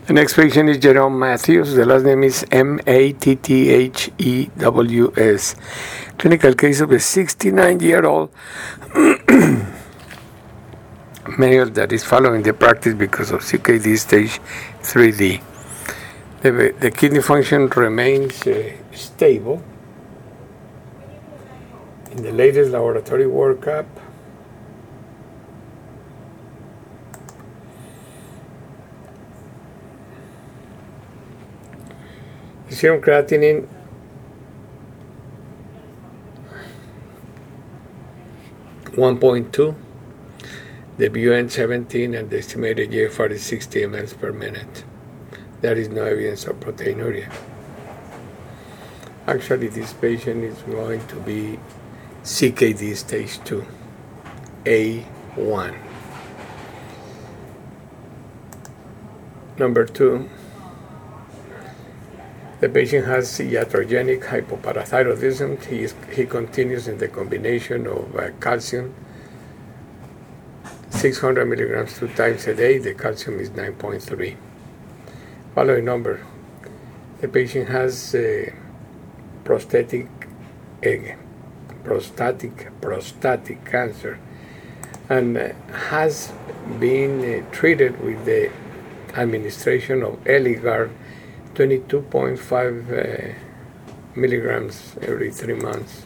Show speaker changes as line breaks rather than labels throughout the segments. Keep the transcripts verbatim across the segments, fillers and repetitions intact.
The next patient is Jerome Matthews. The last name is M A T T H E W S. Clinical case of a sixty-nine-year-old male that is following the practice because of C K D stage three D. The, the kidney function remains uh, stable. In the latest laboratory workup, serum creatinine one point two, the B U N seventeen, and the estimated G F R is sixty milliliters per minute. There is no evidence of proteinuria. Actually, this patient is going to be C K D stage two, A one. Number two, the patient has iatrogenic hypoparathyroidism. He, is, he continues in the combination of uh, calcium, six hundred milligrams two times a day. The calcium is nine point three. Following number, the patient has uh, prostatic, uh, prostatic, prostatic cancer and uh, has been uh, treated with the administration of Eligard twenty-two point five uh, milligrams every three months.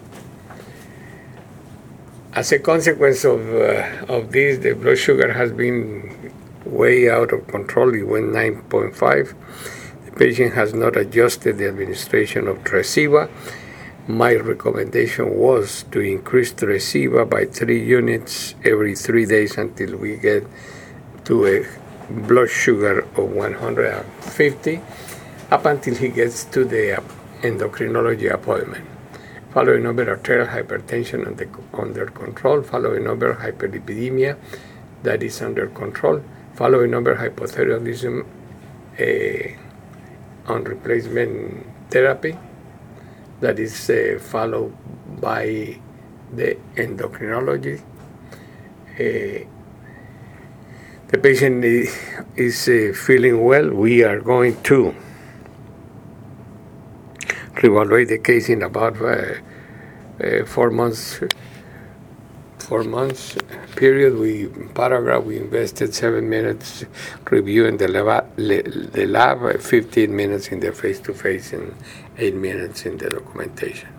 As a consequence of, uh, of this, the blood sugar has been way out of control. It went nine point five. The patient has not adjusted the administration of Tresiba. My recommendation was to increase Tresiba by three units every three days until we get to a blood sugar of one hundred fifty, up until he gets to the endocrinology appointment. Following number, arterial hypertension under, under control. Following number, hyperlipidemia, that is under control. Following number, hypothyroidism uh, on replacement therapy, that is uh, followed by the endocrinology. Uh, the patient is, is uh, feeling well. We are going to reevaluate the case in about uh, uh, four months. Four months period. We paragraph. We invested seven minutes reviewing the lab, the lab, fifteen minutes in the face-to-face, and eight minutes in the documentation.